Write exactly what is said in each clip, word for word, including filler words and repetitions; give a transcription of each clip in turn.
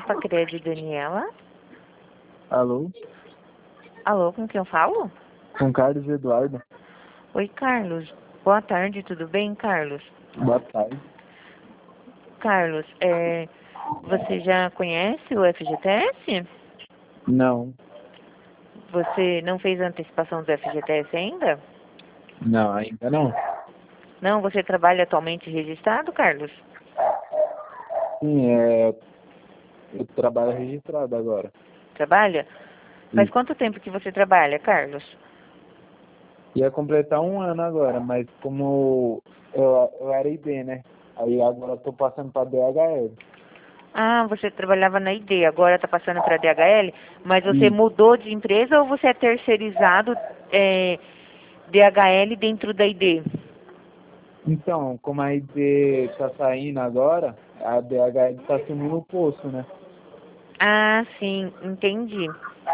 Pacred, Daniela. Alô? Alô, com quem eu falo? Com Carlos Eduardo. Oi, Carlos. Boa tarde, tudo bem, Carlos? Boa tarde. Carlos, é, você já conhece o F G T S? Não, Você não fez a antecipação do F G T S ainda? não, ainda não. Não, você trabalha atualmente registrado, Carlos? Sim, é, eu trabalho registrado agora. Trabalha? Faz Isso. quanto tempo que você trabalha, Carlos? Ia completar um ano agora, mas como eu, eu era I D, né? Aí agora eu tô passando pra D H L. Ah, você trabalhava na I D, agora está passando para a D H L, mas você Isso. mudou de empresa ou você é terceirizado é, D H L dentro da I D? Então, como a I D tá saindo agora, a D H L tá assumindo o posto, né? Ah, sim, entendi.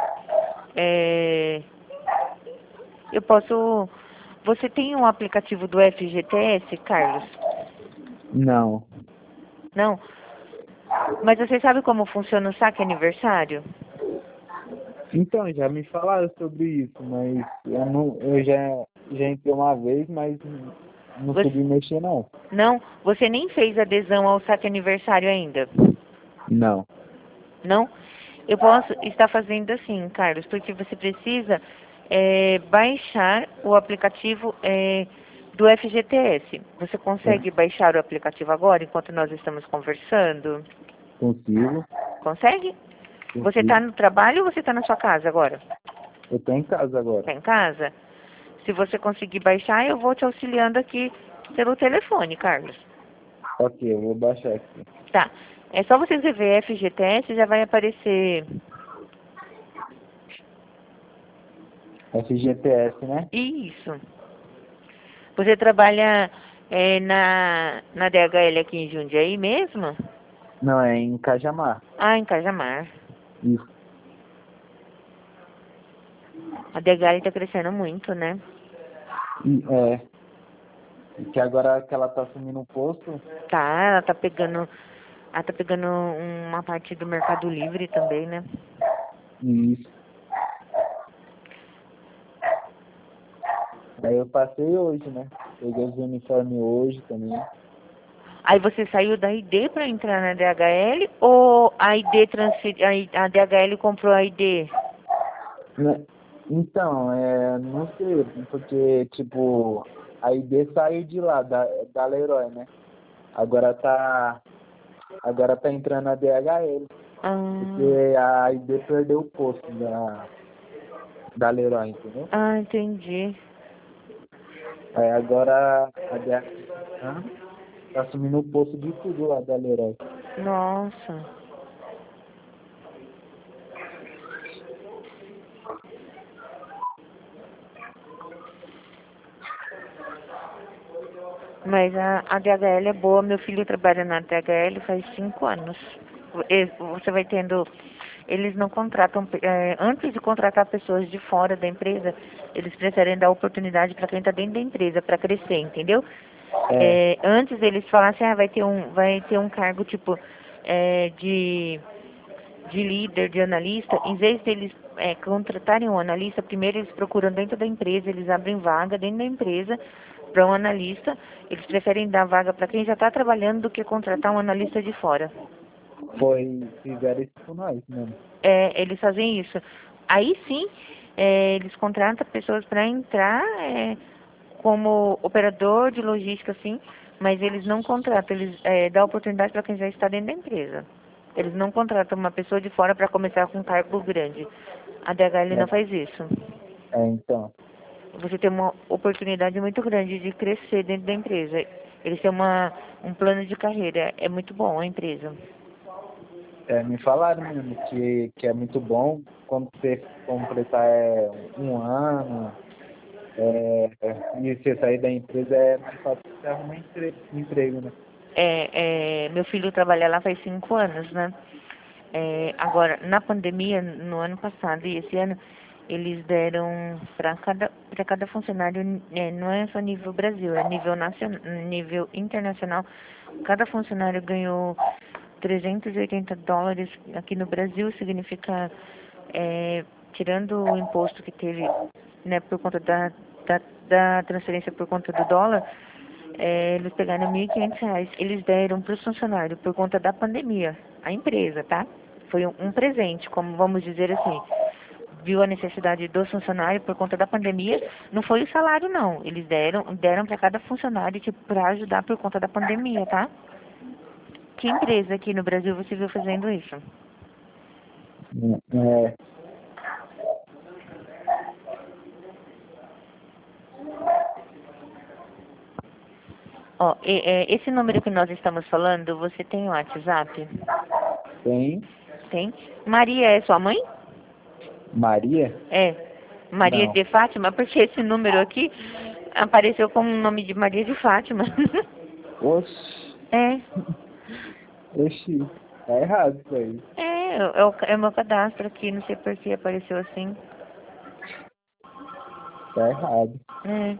É, eu posso... Você tem um aplicativo do F G T S, Carlos? Não. Não? Mas você sabe como funciona o saque aniversário? Então, já me falaram sobre isso, mas eu, não, eu já, já entrei uma vez, mas não Você, soube mexer, não. não? Você nem fez adesão ao saque aniversário ainda? Não. Não? Eu posso estar fazendo assim, Carlos, porque você precisa é, baixar o aplicativo é, do F G T S. Você consegue baixar o aplicativo agora, enquanto nós estamos conversando? Consigo, Consegue? Você está consigo. no trabalho ou você está na sua casa agora? Eu tô em casa agora. Está em casa? Se você conseguir baixar, eu vou te auxiliando aqui pelo telefone, Carlos. Ok, eu vou baixar aqui. Tá. É só você escrever F G T S, já vai aparecer F G T S, né? isso. Você trabalha é, na, na D H L aqui em Jundiaí mesmo? Não, é em Cajamar. Ah, em Cajamar. Isso. A D H L tá crescendo muito, né? E, é. E que agora que ela tá assumindo o posto, Tá, ela tá pegando, ela tá pegando uma parte do Mercado Livre também, né? isso. Aí eu passei hoje, né? Peguei os uniformes hoje também. Aí você saiu da I D para entrar na D H L ou a I D transfer, a I- a D H L comprou a I D? Né? Então, é, não sei, porque, tipo, a I D saiu de lá, da, da Leroy, né? Agora tá, agora tá entrando a D H L, Ah, porque a I D perdeu o posto da, da Leroy, entendeu? ah, entendi. Aí agora a D H L tá tá assumindo o posto de tudo lá da Leroy. Nossa. Mas a, a D H L é boa. Meu filho trabalha na D H L faz cinco anos. E- Você vai tendo... Eles não contratam... é, antes de contratar pessoas de fora da empresa, eles preferem dar oportunidade para quem está dentro da empresa, para crescer, entendeu? É, É, antes eles falassem, ah, vai ter um, vai ter um cargo tipo é, de, de líder, de analista. Em vez deles é, contratarem um analista, primeiro eles procuram dentro da empresa, eles abrem vaga dentro da empresa para um analista. Eles preferem dar vaga para quem já está trabalhando do que contratar um analista de fora. foi, fizeram isso com nós mesmo. É, eles fazem isso. Aí sim, é, eles contratam pessoas para entrar é, como operador de logística, assim, mas eles não contratam, eles é, dão oportunidade para quem já está dentro da empresa. Eles não contratam uma pessoa de fora para começar com um cargo grande. A D H L não faz isso. É, é, então, Você tem uma oportunidade muito grande de crescer dentro da empresa. Eles têm uma, um plano de carreira. É muito bom a empresa. é, me falaram mesmo que, que é muito bom quando você completar é, um ano, é, é, e você sair da empresa é mais fácil você arrumar entre, emprego, né? É, é, meu filho trabalha lá faz cinco anos, né? É, agora, na pandemia, no ano passado e esse ano, eles deram para cada, para cada funcionário, é, não é só nível Brasil, é nível nacional, nível internacional, cada funcionário ganhou trezentos e oitenta dólares aqui no Brasil significa, é, tirando o imposto que teve, né, por conta da, da, da transferência por conta do dólar, é, eles pegaram mil e quinhentos reais. Eles deram para os funcionários por conta da pandemia, a empresa, tá? Foi um, um presente, como vamos dizer assim. Viu a necessidade dos funcionários por conta da pandemia, não foi o salário não, eles deram, deram para cada funcionário, tipo, para ajudar por conta da pandemia, tá? Que empresa aqui no Brasil você viu fazendo isso? É, Ó, e- é, esse número que nós estamos falando, você tem o WhatsApp? tem. Tem? Maria é sua mãe? Maria? É. Maria Não. de Fátima? Porque esse número aqui apareceu como o nome de Maria de Fátima. Oxi. É. Oxi. Tá errado isso aí. É, é o, é o meu cadastro aqui, não sei por que apareceu assim. Tá errado. É.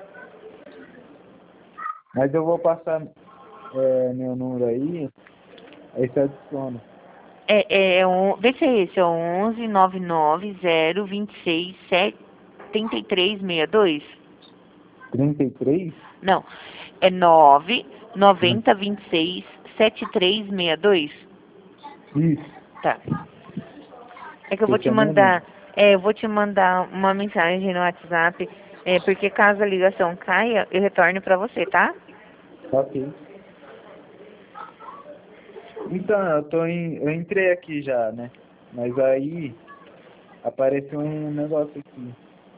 Mas eu vou passar é, meu número aí. Aí você adiciona. É, é, é um, vê se é esse, é onze nove nove zero vinte e seis setenta e três sessenta e dois. trinta e três? Não, é nove noventa vinte e seis setenta e três sessenta e dois. Isso. Tá. É que eu vou Esse te é meu número. mandar, é, eu vou te mandar uma mensagem no WhatsApp, é, porque caso a ligação caia, eu retorno pra você, tá? Ok. Então, eu tô em, eu entrei aqui já, né? Mas aí apareceu um negócio aqui.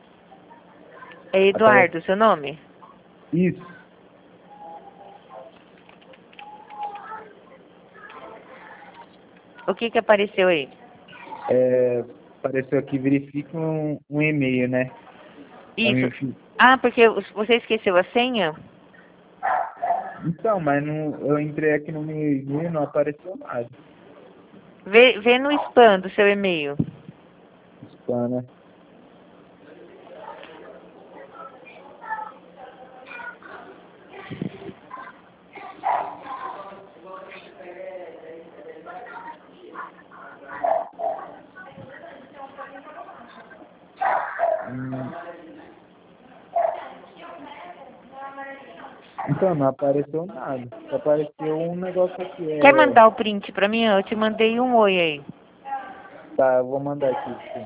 É Aparece Eduardo, seu nome? isso. O que que apareceu aí? É, apareceu aqui, verifica um, um e-mail, né? Pra Isso. mim fi- Ah, porque você esqueceu a senha? Então, mas não, eu entrei aqui no meu e-mail e não apareceu nada. Vê, vê no spam do seu e-mail. Spam, né? Hum, Então, não apareceu nada. Só apareceu um negócio aqui. Quer É... mandar o print pra mim? Eu te mandei um oi aí. Tá, eu vou mandar aqui. Sim.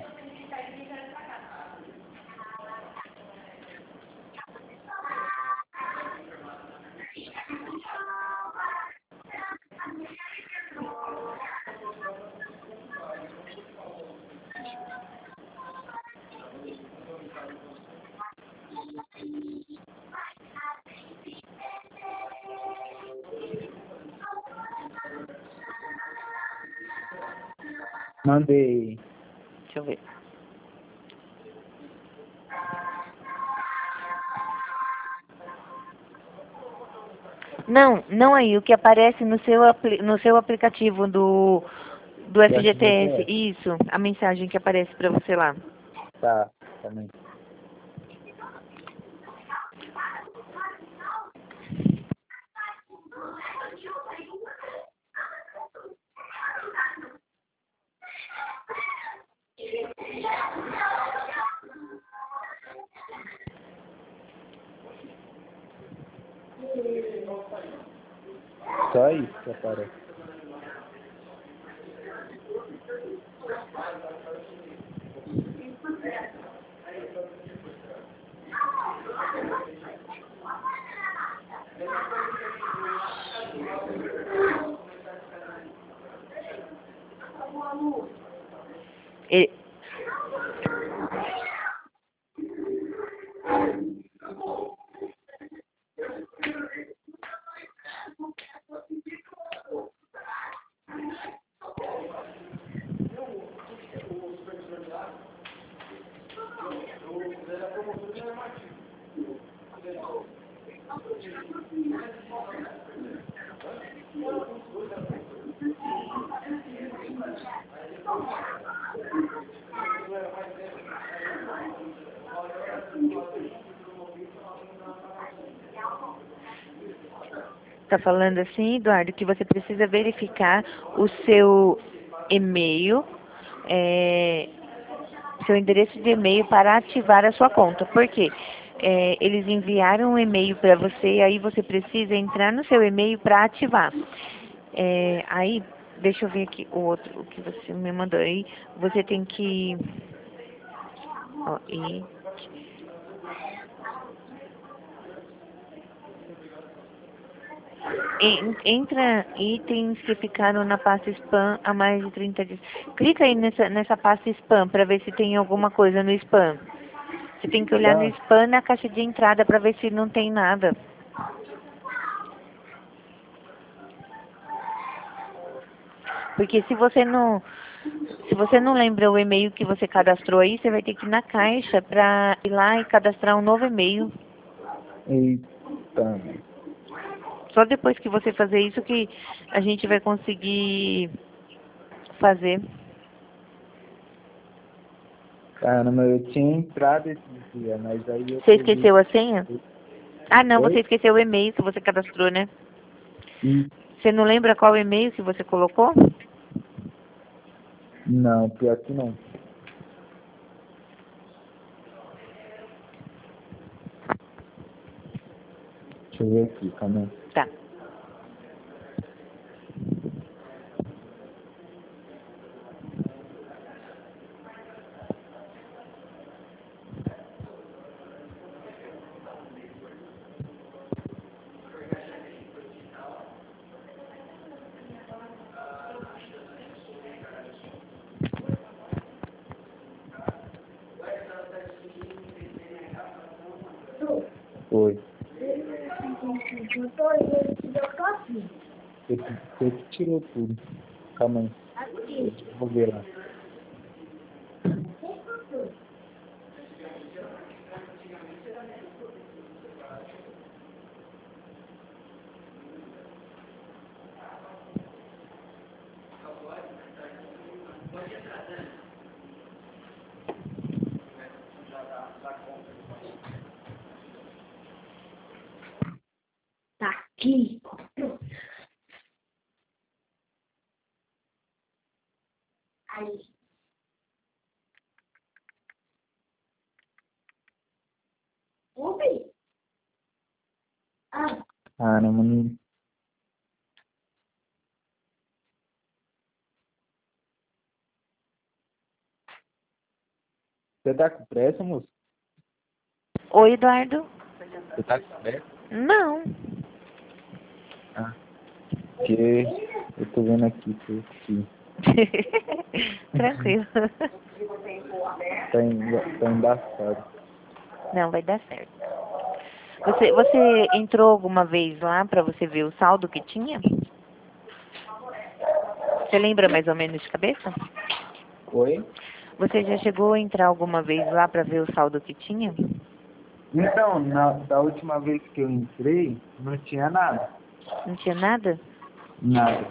Mandei. Deixa eu ver. Não, não aí. O que aparece no seu, apli- no seu aplicativo do, do Do F G T S. F G T S. Isso, a mensagem que aparece pra você lá. Tá, também. Só isso que aparece. E- Tá falando assim, Eduardo, que você precisa verificar o seu e-mail, é, seu endereço de e-mail para ativar a sua conta. Por quê? É, eles enviaram um e-mail para você, aí você precisa entrar no seu e-mail para ativar. É, aí, deixa eu ver aqui o outro, o que você me mandou aí. Você tem que... Ó, e... En- Entra itens que ficaram na pasta spam há mais de trinta dias. Clica aí nessa, nessa pasta spam para ver se tem alguma coisa no spam. Você tem que olhar no Tá? spam na caixa de entrada para ver se não tem nada. Porque se você não, se você não lembra o e-mail que você cadastrou aí, você vai ter que ir na caixa para ir lá e cadastrar um novo e-mail. Eita. Só depois que você fazer isso que a gente vai conseguir fazer. Caramba, eu tinha entrado esses dias, mas aí eu Você peguei. esqueceu a senha? Ah, não, você Oi? esqueceu o e-mail que você cadastrou, né? E Você não lembra qual e-mail que você colocou? não, pior que não. Deixa eu ver aqui, calma aí. Tá. Oi. Você que, você que tirou tudo. Calma aí. Eu vou ver lá. Tá aqui. Aí. Ouve. Ah, Caramba, não. Você tá com pressa, moço? Oi, Eduardo? Você tá com pressa? Não. Ah, porque eu tô vendo aqui que que Tranquilo. tá, emba- tá embaçado. Não, vai dar certo. Você, você entrou alguma vez lá para você ver o saldo que tinha? Você lembra mais ou menos de cabeça? Oi? Você já chegou a entrar alguma vez lá para ver o saldo que tinha? Então, na, da última vez que eu entrei, não tinha nada. Não tinha nada? Nada.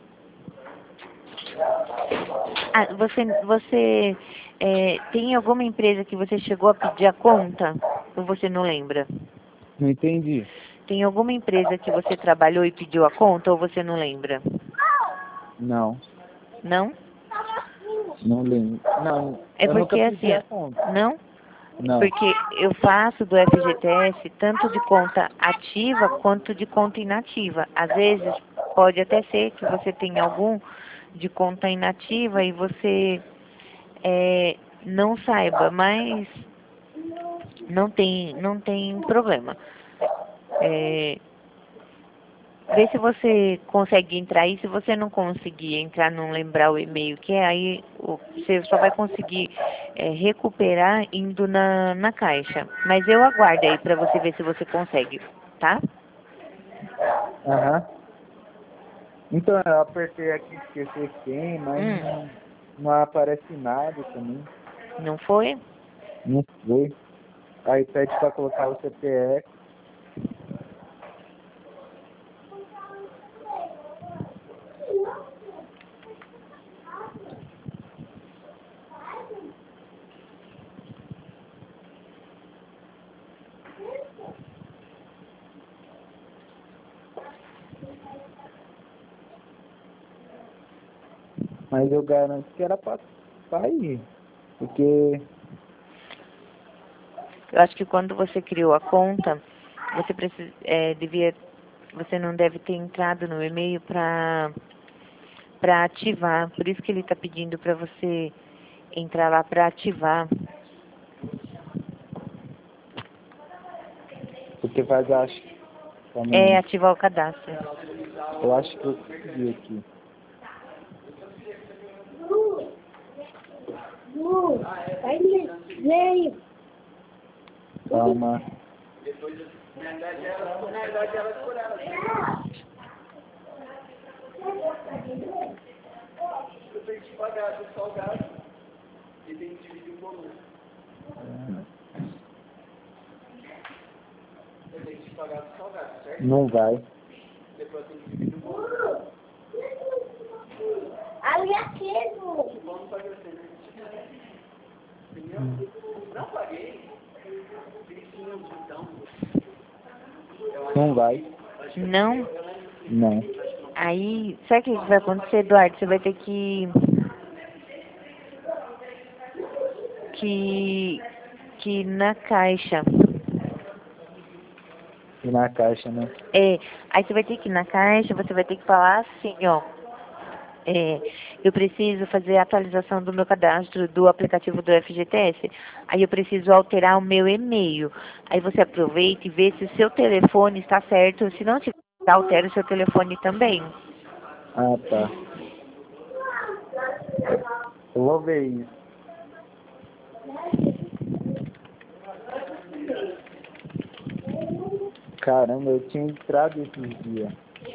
Ah, você, você é, tem alguma empresa que você chegou a pedir a conta? Ou você não lembra? Não entendi. Tem alguma empresa que você trabalhou e pediu a conta ou você não lembra? Não, Não? não lembro. Não, É eu nunca porque pedi assim, a ó, conta. não? Não. Porque eu faço do F G T S tanto de conta ativa quanto de conta inativa. Às vezes pode até ser que você tenha algum de conta inativa e você é, não saiba, mas não tem, não tem problema. É, vê se você consegue entrar aí. Se você não conseguir entrar, não lembrar o e-mail que é, aí o- você só vai conseguir é, recuperar indo na, na caixa. Mas eu aguardo aí pra você ver se você consegue, tá? Aham. Então, eu apertei aqui esquecer quem, mas Hum, não, não aparece nada também. não foi? Não foi. Aí pede pra colocar o C P F. Mas eu garanto que era pra, pra ir. Porque... Eu acho que quando você criou a conta, você precisa, é, devia, você não deve ter entrado no e-mail para para ativar. Por isso que ele está pedindo para você entrar lá para ativar. Porque faz, acho... Calma É, aí. ativar o cadastro. Eu acho que eu consegui aqui. Lu, Lu, vai ler. Leio. Calma. Não vai. Ali aqui, Lu. Não vai. Não? Não. Aí, sabe o que vai acontecer, Eduardo? Você vai ter que... Que... Que ir na caixa. E na caixa, né? É, aí você vai ter que ir na caixa, você vai ter que falar assim, ó. É, eu preciso fazer a atualização do meu cadastro do aplicativo do F G T S. Aí eu preciso alterar o meu e-mail. Aí você aproveita e vê se o seu telefone está certo. Se não tiver, altera o seu telefone também. Ah, tá. Eu vou ver isso. Caramba, eu tinha entrado esses dias.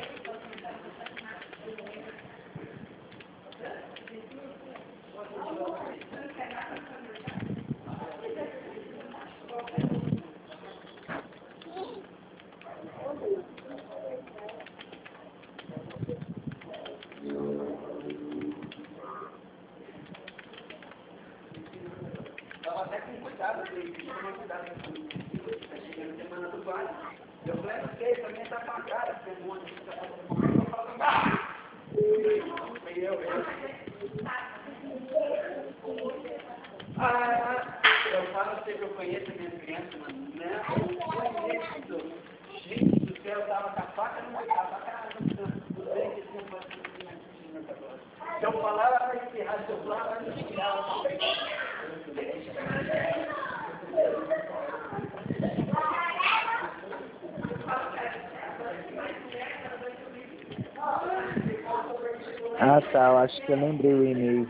Ah, tá. Eu acho que eu lembrei o e-mail.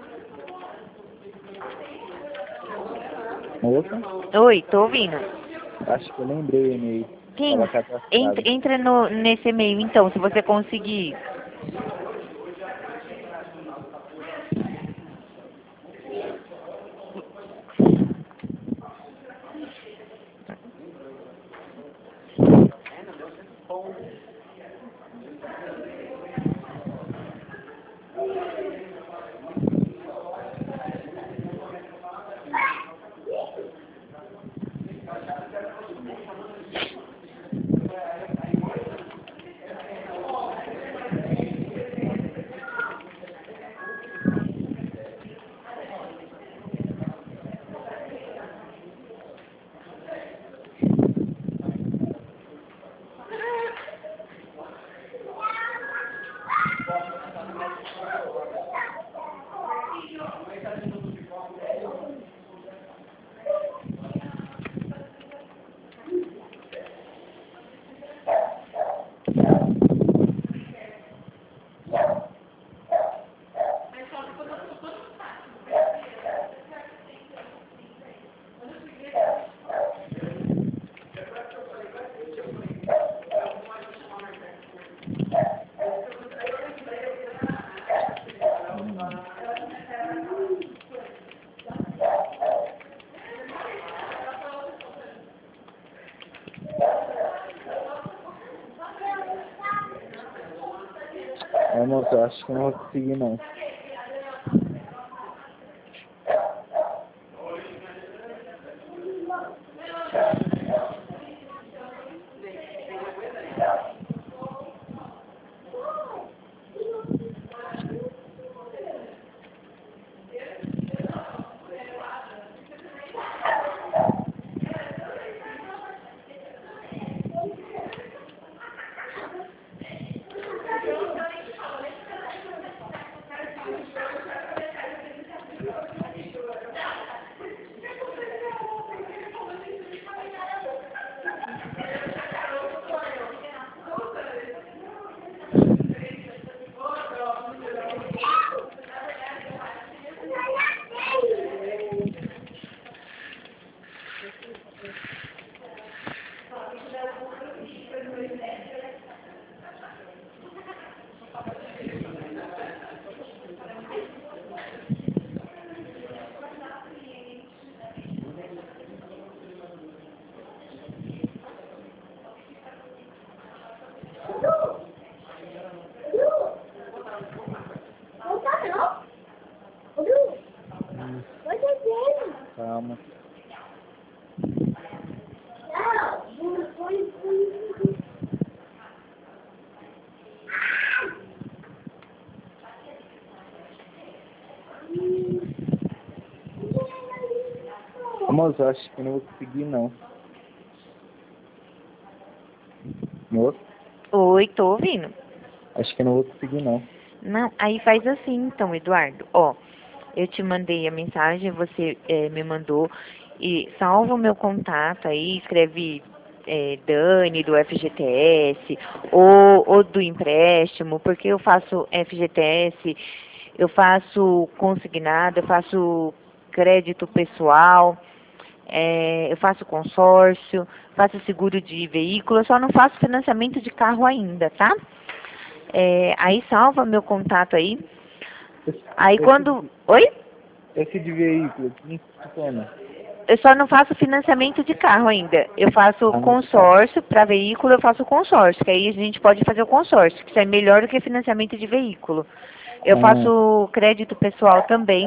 Opa? Oi, tô ouvindo. Acho que eu lembrei o e-mail. Quem? Tava cadastrado. Entra, entra no, nesse e-mail, então, se você conseguir. É, moço, eu acho que eu não vou conseguir, não. Não tá não? Ô, Bruno, Hum, vai descer. calma. Não, Bruno, foi, foi. Moço, eu acho que eu não vou conseguir não. Moço, Oi, tô ouvindo. acho que eu não vou conseguir não. Não, aí faz assim então, Eduardo. Ó, eu te mandei a mensagem, você eh, me mandou e salva o meu contato aí, escreve eh, Dani do F G T S ou, ou do empréstimo, porque eu faço F G T S, eu faço consignado, eu faço crédito pessoal, eh, eu faço consórcio, faço seguro de veículo, eu só não faço financiamento de carro ainda, tá? É, aí salva meu contato aí. Esse, Aí esse, quando... Oi? esse de veículo, como funciona? Eu só não faço financiamento de carro ainda. Eu faço Ah, consórcio para veículo, eu faço consórcio, que aí a gente pode fazer o consórcio, que isso é melhor do que financiamento de veículo. Eu ah, faço crédito pessoal também.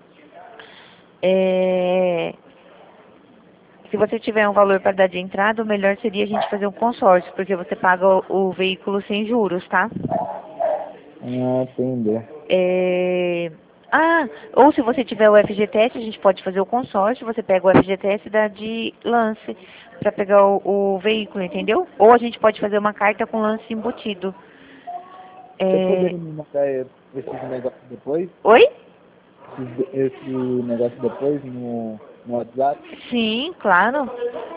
É, se você tiver um valor para dar de entrada, o melhor seria a gente fazer um consórcio, porque você paga o, o veículo sem juros, tá? ah, entendeu. É, Ah, ou se você tiver o F G T S, a gente pode fazer o consórcio, você pega o F G T S e dá de lance para pegar o, o veículo, entendeu? Ou a gente pode fazer uma carta com lance embutido. Você É, poderia me mandar esses negócios depois? Oi? Esse, esse negócio depois no, no WhatsApp? Sim, claro.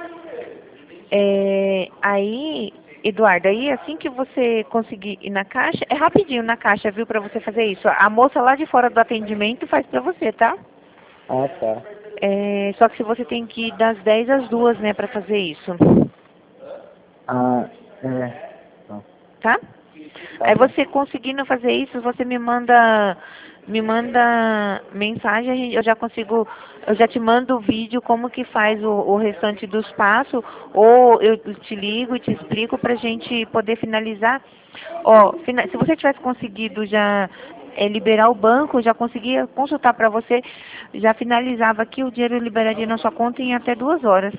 É, Aí, Eduardo, aí assim que você conseguir ir na caixa, é rapidinho na caixa, viu, para você fazer isso. A moça lá de fora do atendimento faz para você, tá? Ah, tá. É, só que se você tem que ir das dez às duas, né, para fazer isso. Ah, é. Tá, Tá? tá Aí bom. você conseguindo fazer isso, você me manda me manda mensagem, a gente- eu já consigo, eu já te mando o vídeo como que faz o, o restante dos passos, ou eu te ligo e te explico pra gente poder finalizar. Ó, fina- se você tivesse conseguido já eh, liberar o banco, eu já conseguia consultar pra você, já finalizava aqui, o dinheiro liberaria na sua conta em até duas horas.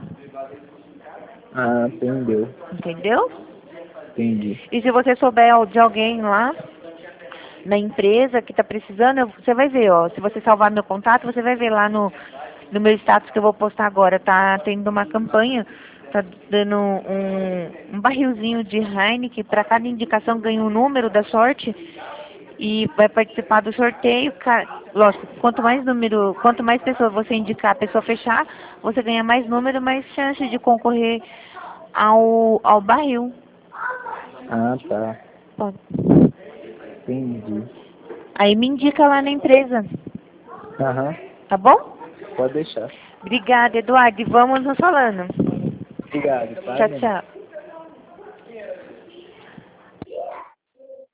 Ah, entendeu. Entendeu? Entendi. E se você souber de alguém lá na empresa que está precisando, eu- você vai ver, ó. Se você salvar meu contato, você vai ver lá no, no meu status que eu vou postar agora. Tá tendo uma campanha, tá dando um, um barrilzinho de Heineken, para cada indicação ganha um número da sorte e vai participar do sorteio. Ca- Lógico, quanto mais número, quanto mais pessoas você indicar, a pessoa fechar, você ganha mais número, mais chance de concorrer ao, ao barril. Ah, tá. Pode. Entendi. Aí me indica lá na empresa, Aham, tá bom? pode deixar. Obrigada, Eduardo. E vamos nos falando. Obrigado, tá, Tchau, Dani? tchau.